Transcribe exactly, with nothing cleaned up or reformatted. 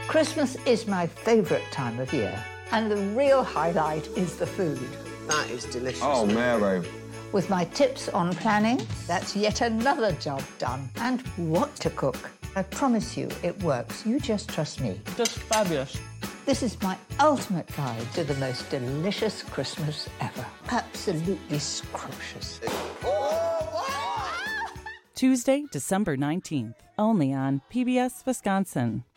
Christmas is my favourite time of year, and the real highlight is the food. That is delicious. Oh, Mary. With my tips on planning, that's yet another job done. And what to cook. I promise you it works. You just trust me. Just fabulous. This is my ultimate guide to the most delicious Christmas ever. Absolutely scrumptious. Tuesday, December nineteenth, only on P B S Wisconsin.